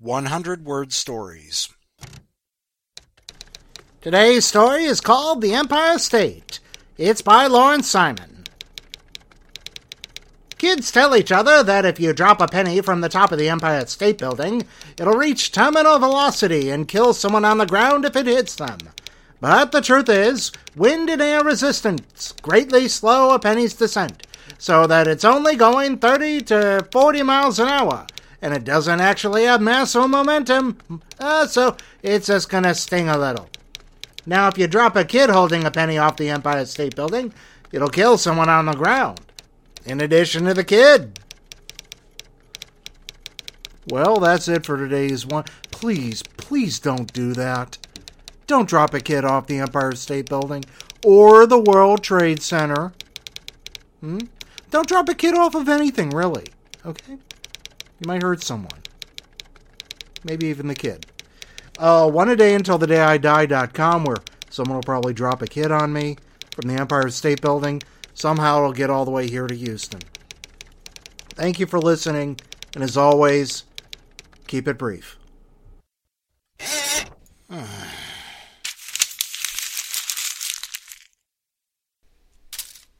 100-word stories. Today's story is called The Empire State. It's by Lawrence Simon. Kids tell each other that if you drop a penny from the top of the Empire State Building, it'll reach terminal velocity and kill someone on the ground if it hits them. But the truth is, wind and air resistance greatly slow a penny's descent, so that it's only going 30 to 40 miles an hour, and it doesn't actually have mass or momentum, so it's just gonna sting a little. Now, if you drop a kid holding a penny off the Empire State Building, it'll kill someone on the ground, in addition to the kid. Well, that's it for today's one. Please don't do that. Don't drop a kid off the Empire State Building or the World Trade Center. Don't drop a kid off of anything, really. Okay? You might hurt someone. Maybe even the kid. One a day until the day I die.com, where someone will probably drop a kid on me from the Empire State Building. Somehow it'll get all the way here to Houston. Thank you for listening, and as always, keep it brief.